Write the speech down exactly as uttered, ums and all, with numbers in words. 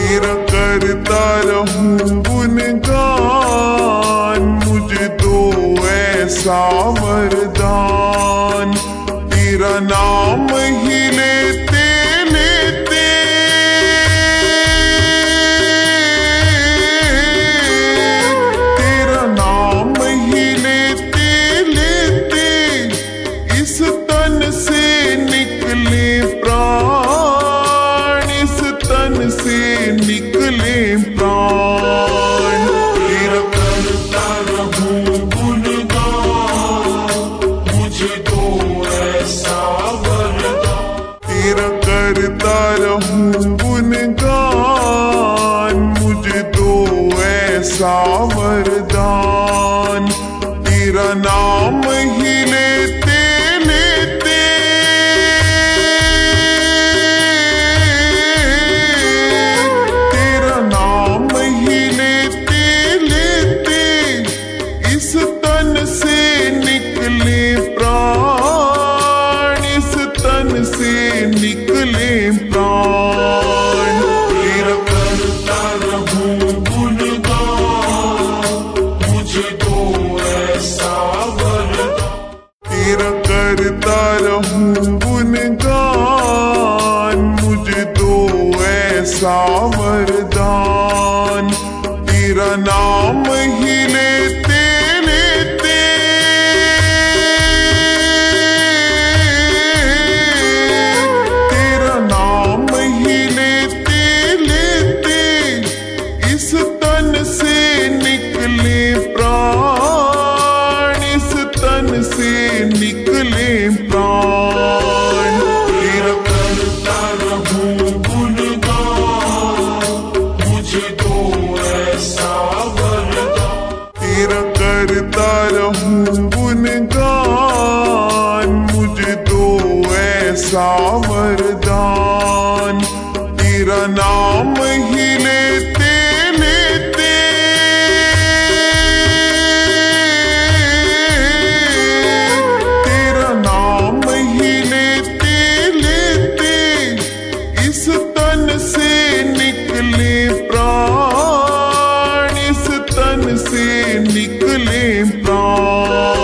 तेरा करता रहूं गुणगान, मुझे दो ऐसा वरदान। तेरा नाम ही लेते लेते तेरा नाम ही लेते लेते इस तन से निकले प्राण, इस तन से निकले प्राण। तेरा करता रहूं गुणगान, मुझे दो ऐसा वरदान। तेरा करता रहूं गुणगान, मुझे दो ऐसा वरदान। तेरा नाम ही लेते लेते तेरा नाम ही लेते लेते इस तन से निकले प्राण, इस तन से निकले प्राण। तेरा करता रहूं गुणगान, मुझे दो ऐसा वरदान। तेरा करता रहूं गुणगान, मुझे दो ऐसा वरदान। तेरा नाम ही लेते लेते तेरा नाम ही लेते लेते इस तन से निकले प्राण, इस तन से निकले प्राण। तेरा करता रहूं गुणगान, मुझे दो ऐसा वरदान। तेरा करता रहूं गुणगान, मुझे दो ऐसा वरदान। तेरा नाम ही लेते लेते तेरा नाम ही लेते लेते इस तन से निकले प्राण, इस तन से निकले प्राण।